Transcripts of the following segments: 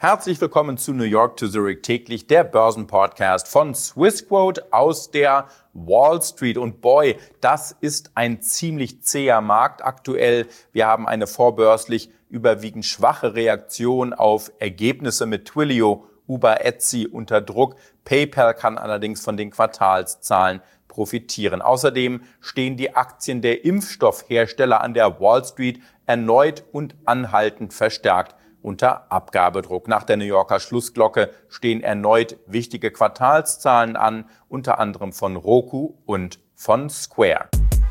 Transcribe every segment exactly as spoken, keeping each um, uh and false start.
Herzlich willkommen zu New York to Zurich täglich, der Börsenpodcast von Swissquote aus der Wall Street. Und boy, das ist ein ziemlich zäher Markt aktuell. Wir haben eine vorbörslich überwiegend schwache Reaktion auf Ergebnisse mit Twilio, Uber, Etsy unter Druck. PayPal kann allerdings von den Quartalszahlen profitieren. Außerdem stehen die Aktien der Impfstoffhersteller an der Wall Street erneut und anhaltend verstärkt unter Abgabedruck. Nach der New Yorker Schlussglocke stehen erneut wichtige Quartalszahlen an, unter anderem von Roku und von Square.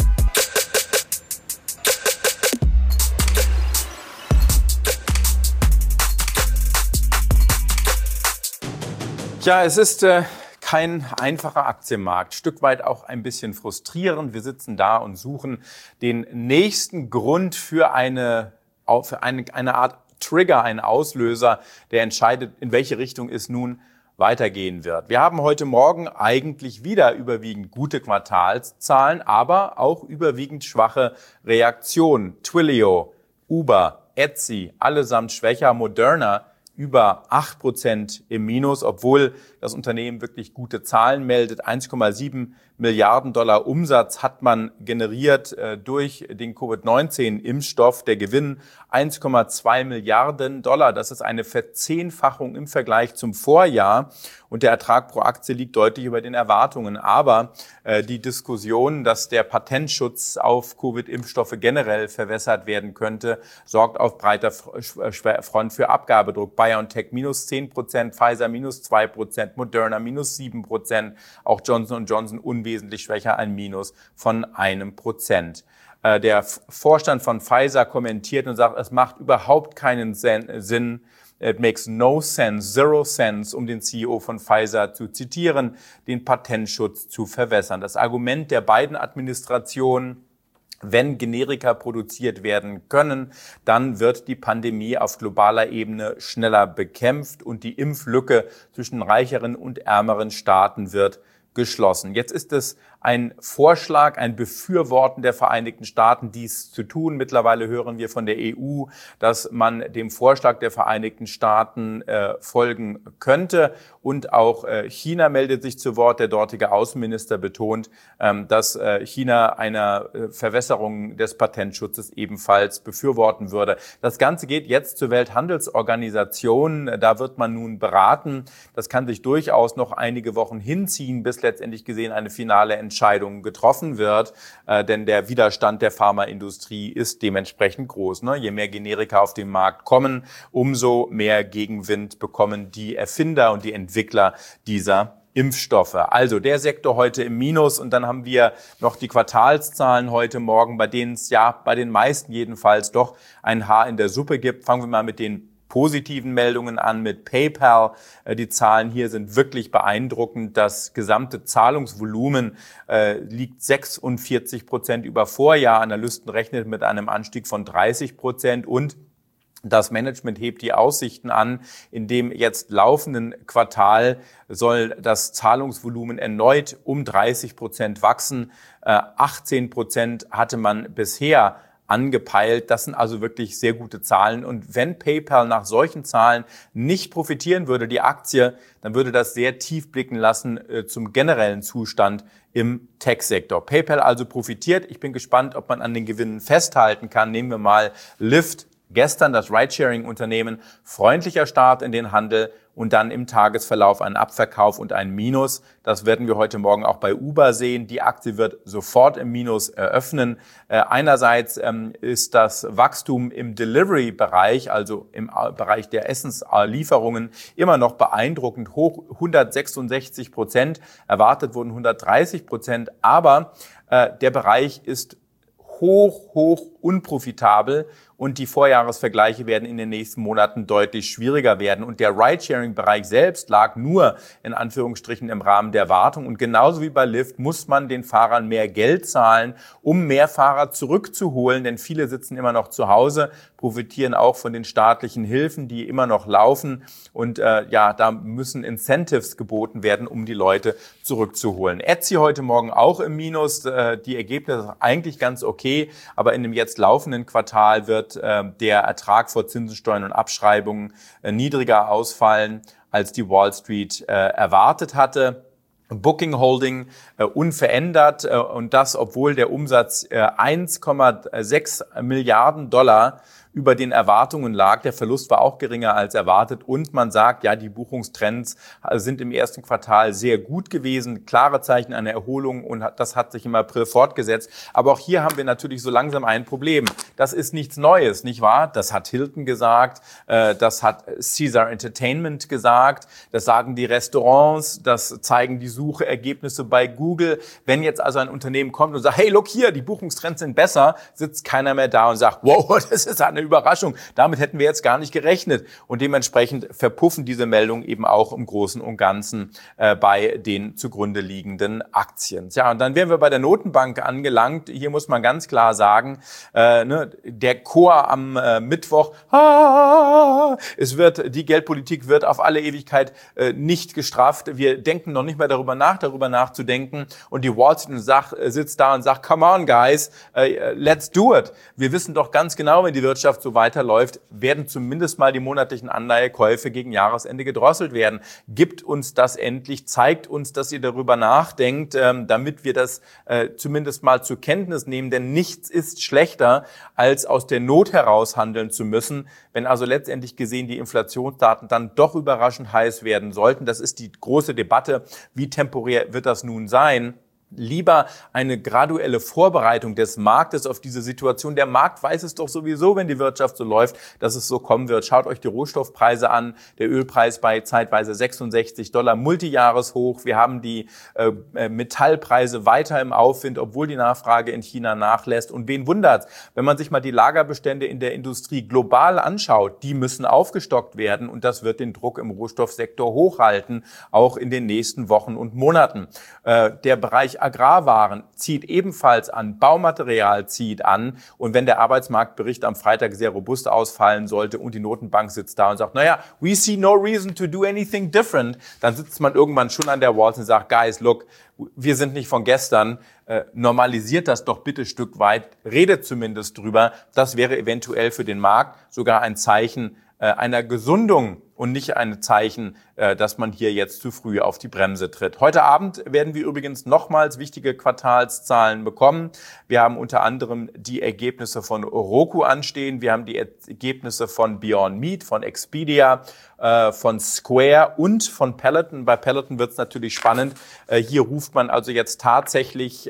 Tja, es ist äh, kein einfacher Aktienmarkt, Stück weit auch ein bisschen frustrierend. Wir sitzen da und suchen den nächsten Grund für eine, für eine, eine Art Trigger, ein Auslöser, der entscheidet, in welche Richtung es nun weitergehen wird. Wir haben heute Morgen eigentlich wieder überwiegend gute Quartalszahlen, aber auch überwiegend schwache Reaktionen. Twilio, Uber, Etsy, allesamt schwächer, Moderna über acht Prozent im Minus, obwohl das Unternehmen wirklich gute Zahlen meldet. eins Komma sieben Milliarden Dollar Umsatz hat man generiert äh, durch den Covid neunzehn Impfstoff. Der Gewinn eins Komma zwei Milliarden Dollar. Das ist eine Verzehnfachung im Vergleich zum Vorjahr. Und der Ertrag pro Aktie liegt deutlich über den Erwartungen. Aber äh, die Diskussion, dass der Patentschutz auf Covid-Impfstoffe generell verwässert werden könnte, sorgt auf breiter Front für Abgabedruck. BioNTech minus zehn Prozent, Pfizer minus zwei Prozent, Moderna minus sieben Prozent, auch Johnson und Johnson unwesentlich schwächer, ein Minus von einem Prozent. Der Vorstand von Pfizer kommentiert und sagt, es macht überhaupt keinen Sinn, it makes no sense, zero sense, um den C E O von Pfizer zu zitieren, den Patentschutz zu verwässern. Das Argument der beiden Administrationen: Wenn Generika produziert werden können, dann wird die Pandemie auf globaler Ebene schneller bekämpft und die Impflücke zwischen reicheren und ärmeren Staaten wird geschlossen. Jetzt ist es ein Vorschlag, ein Befürworten der Vereinigten Staaten, dies zu tun. Mittlerweile hören wir von der E U, dass man dem Vorschlag der Vereinigten Staaten äh, folgen könnte. Und auch äh, China meldet sich zu Wort. Der dortige Außenminister betont, ähm, dass äh, China eine äh, Verwässerung des Patentschutzes ebenfalls befürworten würde. Das Ganze geht jetzt zur Welthandelsorganisation. Da wird man nun beraten. Das kann sich durchaus noch einige Wochen hinziehen, bis letztendlich gesehen eine finale Entscheidung getroffen wird, äh, denn der Widerstand der Pharmaindustrie ist dementsprechend groß. Ne? Je mehr Generika auf den Markt kommen, umso mehr Gegenwind bekommen die Erfinder und die Entwickler dieser Impfstoffe. Also der Sektor heute im Minus, und dann haben wir noch die Quartalszahlen heute Morgen, bei denen es ja bei den meisten jedenfalls doch ein Haar in der Suppe gibt. Fangen wir mal mit den positiven Meldungen an mit PayPal. Die Zahlen hier sind wirklich beeindruckend. Das gesamte Zahlungsvolumen äh, liegt sechsundvierzig Prozent über Vorjahr. Analysten rechnen mit einem Anstieg von dreißig Prozent und das Management hebt die Aussichten an. In dem jetzt laufenden Quartal soll das Zahlungsvolumen erneut um dreißig Prozent wachsen. Äh, achtzehn Prozent hatte man bisher angepeilt. Das sind also wirklich sehr gute Zahlen. Und wenn PayPal nach solchen Zahlen nicht profitieren würde, die Aktie, dann würde das sehr tief blicken lassen äh, zum generellen Zustand im Tech-Sektor. PayPal also profitiert. Ich bin gespannt, ob man an den Gewinnen festhalten kann. Nehmen wir mal Lyft. Gestern das Ridesharing-Unternehmen, freundlicher Start in den Handel und dann im Tagesverlauf ein Abverkauf und ein Minus. Das werden wir heute Morgen auch bei Uber sehen. Die Aktie wird sofort im Minus eröffnen. Äh, einerseits ähm, ist das Wachstum im Delivery-Bereich, also im Bereich der Essenslieferungen, immer noch beeindruckend hoch, hundertsechsundsechzig Prozent. Erwartet wurden hundertdreißig Prozent, aber äh, der Bereich ist hoch, hoch unprofitabel und die Vorjahresvergleiche werden in den nächsten Monaten deutlich schwieriger werden. Und der Ridesharing-Bereich selbst lag nur in Anführungsstrichen im Rahmen der Wartung. Und genauso wie bei Lyft muss man den Fahrern mehr Geld zahlen, um mehr Fahrer zurückzuholen, denn viele sitzen immer noch zu Hause, profitieren auch von den staatlichen Hilfen, die immer noch laufen. Und äh, ja, da müssen Incentives geboten werden, um die Leute zurückzuholen. Etsy heute Morgen auch im Minus. Äh, die Ergebnisse sind eigentlich ganz okay, aber in dem jetzt jetzt laufenden Quartal wird äh, der Ertrag vor Zinsen, Steuern und Abschreibungen äh, niedriger ausfallen, als die Wall Street äh, erwartet hatte. Booking Holding äh, unverändert äh, und das, obwohl der Umsatz äh, eins Komma sechs Milliarden Dollar über den Erwartungen lag. Der Verlust war auch geringer als erwartet und man sagt, ja, die Buchungstrends sind im ersten Quartal sehr gut gewesen, klare Zeichen einer Erholung und das hat sich im April fortgesetzt. Aber auch hier haben wir natürlich so langsam ein Problem. Das ist nichts Neues, nicht wahr? Das hat Hilton gesagt, das hat Caesar Entertainment gesagt, das sagen die Restaurants, das zeigen die Suchergebnisse bei Google. Wenn jetzt also ein Unternehmen kommt und sagt, hey, look hier, die Buchungstrends sind besser, sitzt keiner mehr da und sagt, wow, das ist eine Überraschung. Damit hätten wir jetzt gar nicht gerechnet. Und dementsprechend verpuffen diese Meldungen eben auch im Großen und Ganzen äh, bei den zugrunde liegenden Aktien. Ja, und dann wären wir bei der Notenbank angelangt. Hier muss man ganz klar sagen, äh, ne, der Chor am äh, Mittwoch, ah, es wird, die Geldpolitik wird auf alle Ewigkeit äh, nicht gestraft. Wir denken noch nicht mehr darüber nach, darüber nachzudenken. Und die Wall Street sagt, sitzt da und sagt, come on, guys, uh, let's do it. Wir wissen doch ganz genau, wenn die Wirtschaft so weiterläuft, werden zumindest mal die monatlichen Anleihekäufe gegen Jahresende gedrosselt werden. Gibt uns das endlich, zeigt uns, dass ihr darüber nachdenkt, ähm, damit wir das äh, zumindest mal zur Kenntnis nehmen. Denn nichts ist schlechter, als aus der Not heraus handeln zu müssen. Wenn also letztendlich gesehen die Inflationsdaten dann doch überraschend heiß werden sollten, das ist die große Debatte, wie temporär wird das nun sein? Lieber eine graduelle Vorbereitung des Marktes auf diese Situation. Der Markt weiß es doch sowieso, wenn die Wirtschaft so läuft, dass es so kommen wird. Schaut euch die Rohstoffpreise an. Der Ölpreis bei zeitweise sechsundsechzig Dollar, Multijahreshoch. Wir haben die äh, Metallpreise weiter im Aufwind, obwohl die Nachfrage in China nachlässt. Und wen wundert's, wenn man sich mal die Lagerbestände in der Industrie global anschaut, die müssen aufgestockt werden und das wird den Druck im Rohstoffsektor hochhalten, auch in den nächsten Wochen und Monaten. Äh, der Bereich Agrarwaren zieht ebenfalls an, Baumaterial zieht an und wenn der Arbeitsmarktbericht am Freitag sehr robust ausfallen sollte und die Notenbank sitzt da und sagt, naja, we see no reason to do anything different, dann sitzt man irgendwann schon an der Wall und sagt, guys, look, wir sind nicht von gestern, äh, normalisiert das doch bitte Stück weit, redet zumindest drüber, das wäre eventuell für den Markt sogar ein Zeichen äh, einer Gesundung und nicht ein Zeichen, dass man hier jetzt zu früh auf die Bremse tritt. Heute Abend werden wir übrigens nochmals wichtige Quartalszahlen bekommen. Wir haben unter anderem die Ergebnisse von Roku anstehen. Wir haben die Ergebnisse von Beyond Meat, von Expedia, von Square und von Peloton. Bei Peloton wird es natürlich spannend. Hier ruft man also jetzt tatsächlich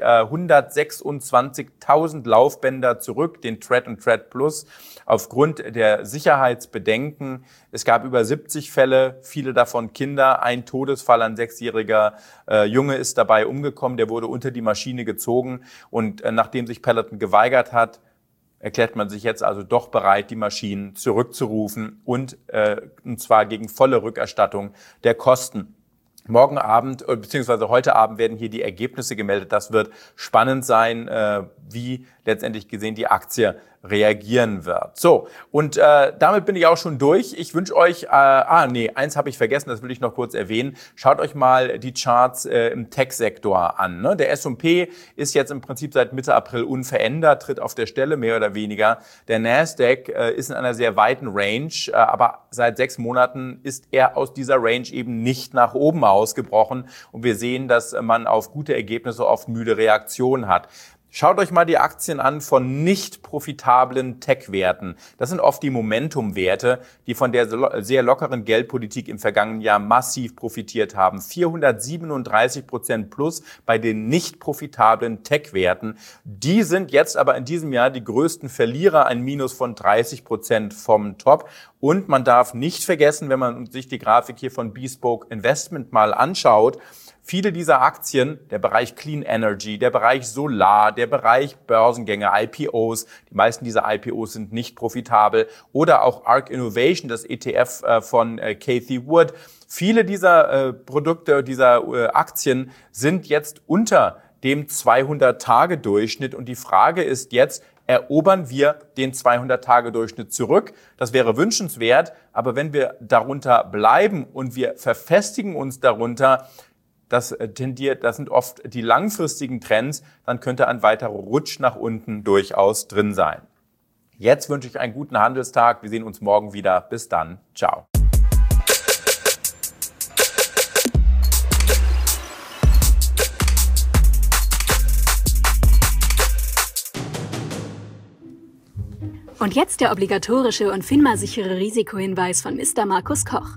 hundertsechsundzwanzigtausend Laufbänder zurück, den Tread und Tread Plus, aufgrund der Sicherheitsbedenken. Es gab über siebzig Fälle, viele davon Kinder. Ein Todesfall, ein sechsjähriger äh, Junge ist dabei umgekommen, der wurde unter die Maschine gezogen. Und äh, nachdem sich Peloton geweigert hat, erklärt man sich jetzt also doch bereit, die Maschinen zurückzurufen und, äh, und zwar gegen volle Rückerstattung der Kosten. Morgen Abend beziehungsweise heute Abend werden hier die Ergebnisse gemeldet. Das wird spannend sein, äh, wie letztendlich gesehen die Aktie reagieren wird. So, und äh, damit bin ich auch schon durch. Ich wünsche euch, äh, ah nee, eins habe ich vergessen, das will ich noch kurz erwähnen. Schaut euch mal die Charts äh, im Tech-Sektor an. Ne? Der S und P ist jetzt im Prinzip seit Mitte April unverändert, tritt auf der Stelle mehr oder weniger. Der Nasdaq äh, ist in einer sehr weiten Range, äh, aber seit sechs Monaten ist er aus dieser Range eben nicht nach oben ausgebrochen. Und wir sehen, dass man auf gute Ergebnisse oft müde Reaktionen hat. Schaut euch mal die Aktien an von nicht profitablen Tech-Werten. Das sind oft die Momentum-Werte, die von der sehr lockeren Geldpolitik im vergangenen Jahr massiv profitiert haben. vierhundertsiebenunddreißig Prozent plus bei den nicht profitablen Tech-Werten. Die sind jetzt aber in diesem Jahr die größten Verlierer, ein Minus von dreißig Prozent vom Top. Und man darf nicht vergessen, wenn man sich die Grafik hier von Bespoke Investment mal anschaut, viele dieser Aktien, der Bereich Clean Energy, der Bereich Solar, der Bereich Börsengänge, I P Os, die meisten dieser I P Os sind nicht profitabel, oder auch Arc Innovation, das E T F von Cathie Wood. Viele dieser Produkte, dieser Aktien sind jetzt unter dem zweihundert-Tage-Durchschnitt und die Frage ist jetzt, erobern wir den zweihundert-Tage-Durchschnitt zurück? Das wäre wünschenswert, aber wenn wir darunter bleiben und wir verfestigen uns darunter, das tendiert, das sind oft die langfristigen Trends, dann könnte ein weiterer Rutsch nach unten durchaus drin sein. Jetzt wünsche ich einen guten Handelstag. Wir sehen uns morgen wieder. Bis dann. Ciao. Und jetzt der obligatorische und FINMA-sichere Risikohinweis von Mister Markus Koch.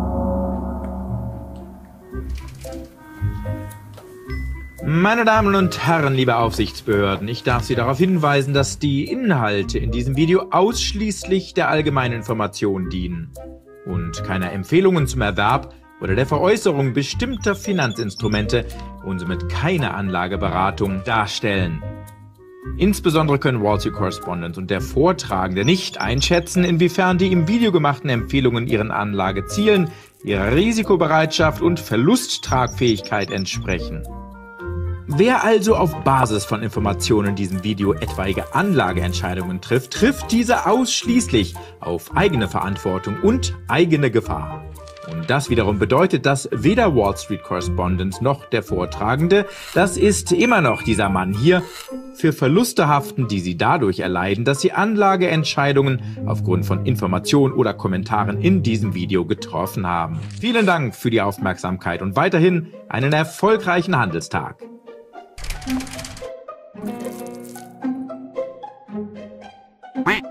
Meine Damen und Herren, liebe Aufsichtsbehörden, ich darf Sie darauf hinweisen, dass die Inhalte in diesem Video ausschließlich der allgemeinen Information dienen und keine Empfehlungen zum Erwerb oder der Veräußerung bestimmter Finanzinstrumente und somit keine Anlageberatung darstellen. Insbesondere können Wall Street Correspondent und der Vortragende nicht einschätzen, inwiefern die im Video gemachten Empfehlungen ihren Anlagezielen, ihrer Risikobereitschaft und Verlusttragfähigkeit entsprechen. Wer also auf Basis von Informationen in diesem Video etwaige Anlageentscheidungen trifft, trifft diese ausschließlich auf eigene Verantwortung und eigene Gefahr. Und das wiederum bedeutet, dass weder Wall Street Correspondent noch der Vortragende, das ist immer noch dieser Mann hier, für Verluste haften, die sie dadurch erleiden, dass sie Anlageentscheidungen aufgrund von Informationen oder Kommentaren in diesem Video getroffen haben. Vielen Dank für die Aufmerksamkeit und weiterhin einen erfolgreichen Handelstag. Quack.